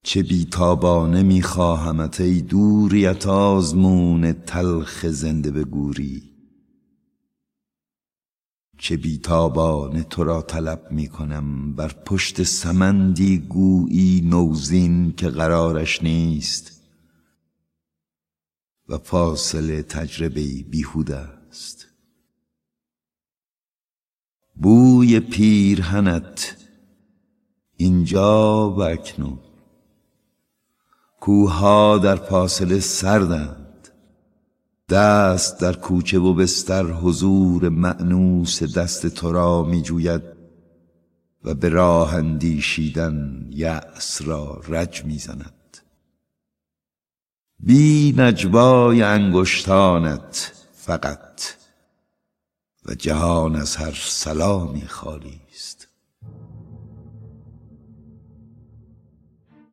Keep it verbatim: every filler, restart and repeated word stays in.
چه بیتابانه میخواهمت ای دوریت آزمون تلخ زنده به گوری. چه بیتابانه تو را طلب میکنم بر پشت سمندی گویی نوزین که قرارش نیست و فاصله تجربه‌ای بیهوده است. بوی پیرهنت اینجا و اکنون، کوها در فاصله سردند، دست در کوچه و بستر حضور مأنوس دست تو را می جوید و به راه اندیشیدن یأس را رج می زند. بی نجوای انگشتانت فقط و جهان از هر سلامی خالی است.